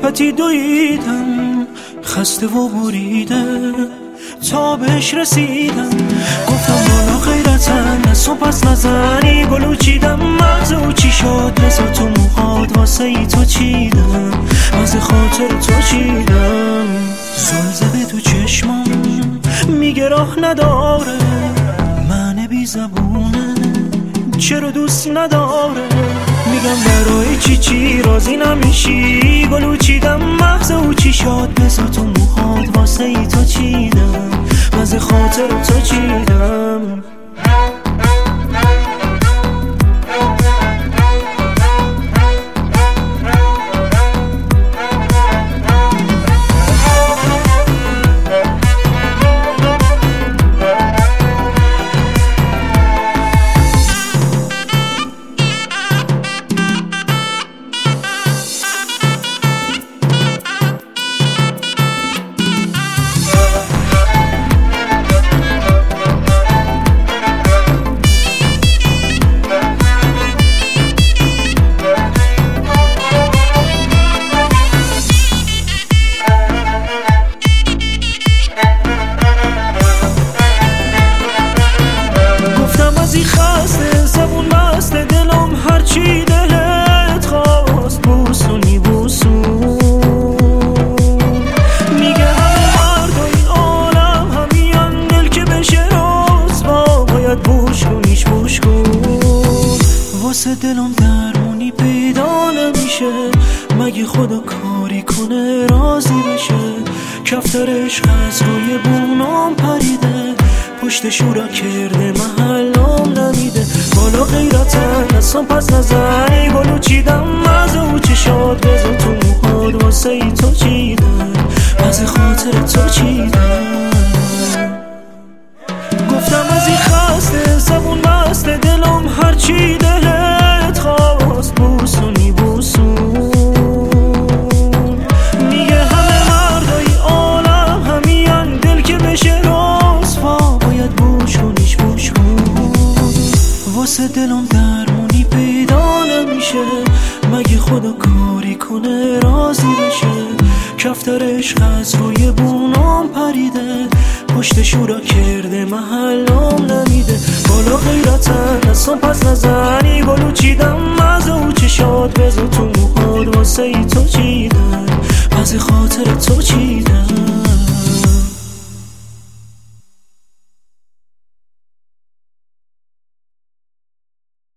پتی دویدم خسته و بریده تا بهش رسیدم. گفتم بالا غیرتن از تو پس نزنی. گلو چیدم مغز او چی شد رزا تو موهات واسه ای تو چیدم. از خاطر تو چیدم. زلزله تو چشمم میگه راه نداره. من بی زبونه چرا دوست نداره. میگم برای چی راضی نمیشی. گلو چیدم مغز او چی شد بزا تو موهات واسه ای تو چیدم. از خاطر تو چیدم. خسته زبون بسته دلم هرچی دلت خواست بوسونی بوسون. میگه همه مرد و این عالم همین دل که بشه رسوا باید بوش کنیش بوش کن. واسه دلم درمونی پیدا نمیشه مگه خدا کاری کنه راضی بشه. کفتر عشق از روی بونام پریده پشت شورا کرده محلم نمیده. بالا غیرتن اصلا پس نزنی. گلو چیدم از او چشات بزن تو موهات واسه ای تو چیدم. از خاطر تو چیدم. گفتم از این خسته زبون بسته دلم هرچی دلت خواست بوسونی بوسون. میگه همه مردای عالم همین دل که بشه رسوا باید بوش کنیش بوش کن. واسه دلم درمونی پیدا نمیشه مگه خدا کاری کنه راضی بشه. کفتر عشق از روی بونام پریده پشت شورا کرده محلم نمیده. بالا غیرتن اصلا پس نزنی. گلو چیدم از او چشات بزن تو موهات واسه ای تو چیدم. از خاطر تو چیدم.